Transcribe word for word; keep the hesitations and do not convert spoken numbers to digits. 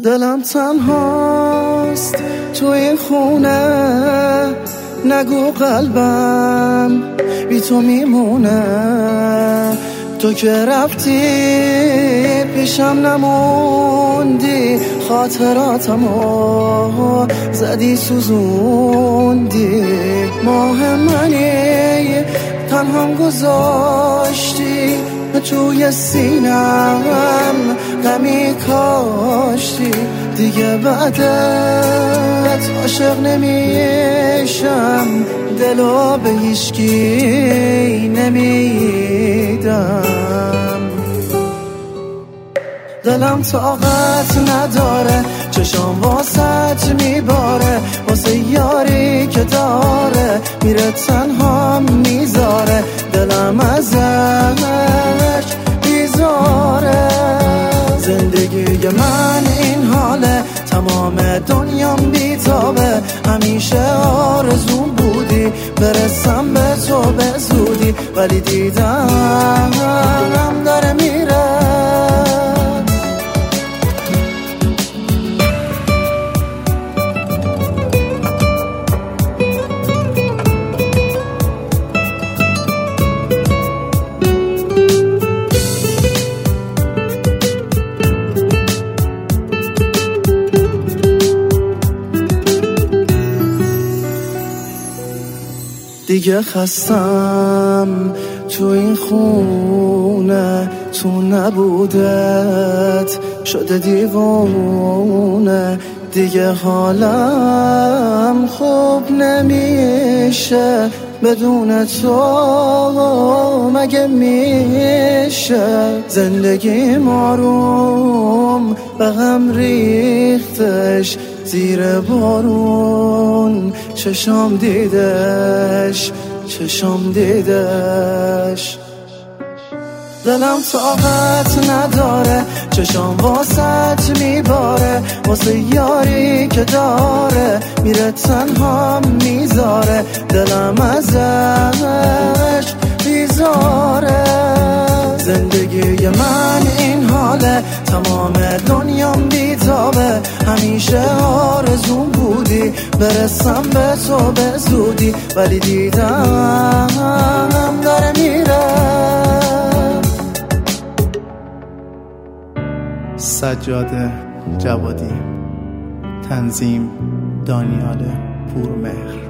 دلم تنهاست توی خونه، نگو قلبم بی تو میمونه. تو که رفتی پیشم نموندی، خاطراتمو زدی سوزوندی. ماه منی تنهام گذاشتی، توی سینم غمی کاشتی. دیگه بعدت عاشق نمیشم، دلو به هیچکی نمیدم. دلم طاقت نداره، چشام واسط میباره، واسه یاری که داره میره تنها میذاره. دلم ازش بیزاره، زندگی من این حاله، تمام دنیام بیتابه. همیشه آرزوم بودی برسم به تو به زودی، ولی دیدم داره میره. دیگه خستم تو این خونه، تو نبودت شده دیوونه. دیگه حالم خوب نمیشه بدون تو، مگه میشه؟ زندگی آروم به هم ریختش زیر بارون. چشام دیدش چشام دیدش. دلم طاقت نداره، چشام واسط میباره، واسه یاری که داره میره تنها میذاره. دلم ازش بیزاره، زندگی من این حاله، تمام دنیام بیتابه. همیشه آرزوم بودی برسم به تو به زودی، ولی دیدم داره میره. سجاده جوادی، تنظیم دانیال پورمهر.